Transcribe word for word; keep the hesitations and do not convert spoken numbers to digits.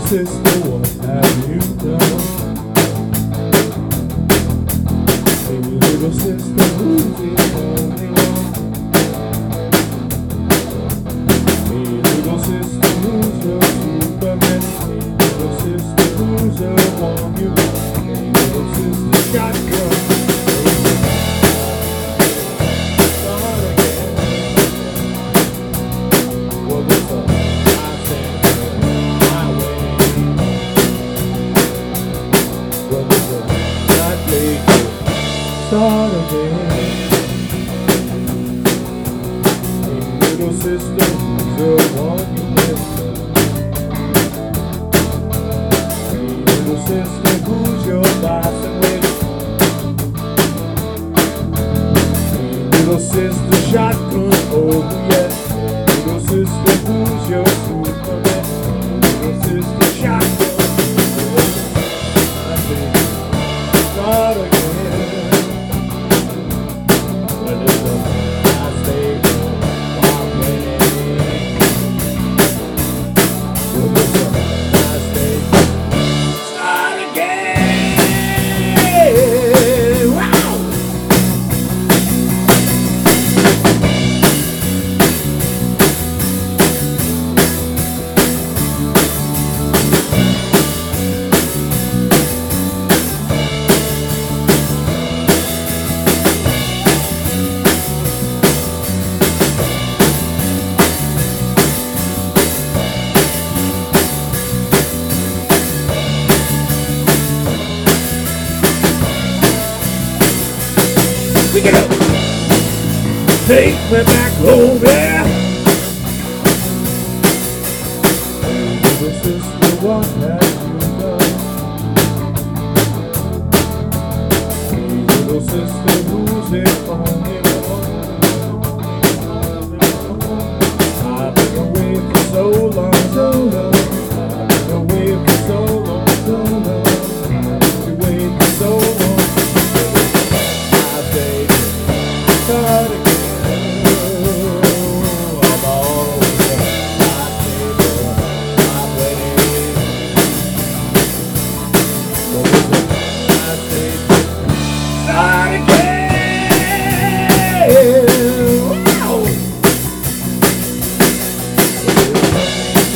sister, what have you done? Hey, little sister, who's the only one? Hey, little sister, who's your Superman? Hey, little sister, who's the one you want? Hey, little sister, shotgun. Start again. Well, it's a start again. Hey, little sister, who's the one you miss? Hey, little sister, who's your boss and witch? Hey, little sister, shotgun, oh yes. Hey, little sister, who's your Superman? Hey, little sister, shotgun, start again. Pick it up. Take me back home, yeah.